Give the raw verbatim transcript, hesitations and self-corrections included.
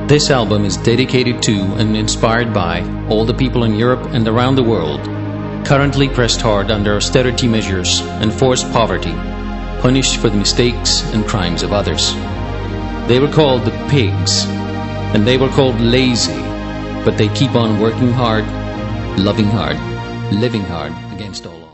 This album is dedicated to and inspired by all the people in Europe and around the world currently pressed hard under austerity measures and forced poverty, punished for the mistakes and crimes of others. They were called the pigs, and they were called lazy, but they keep on working hard, loving hard, living hard against all.